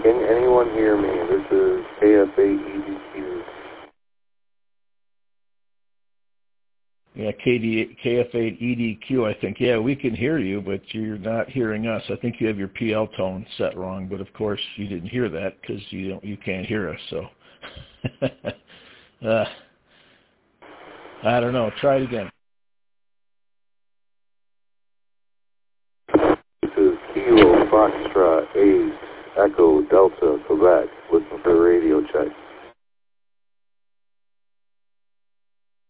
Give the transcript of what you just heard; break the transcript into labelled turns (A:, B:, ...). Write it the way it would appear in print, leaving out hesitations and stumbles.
A: Can anyone hear me? This is KFA-EDQ.
B: Yeah, KFA-EDQ, I think. Yeah, we can hear you, but you're not hearing us. I think you have your PL tone set wrong, but of course you didn't hear that because you can't hear us. So I don't know. Try it again.
A: This is Kilo Foxtrot, A's, Echo, Delta, Quebec. Listen for the radio check.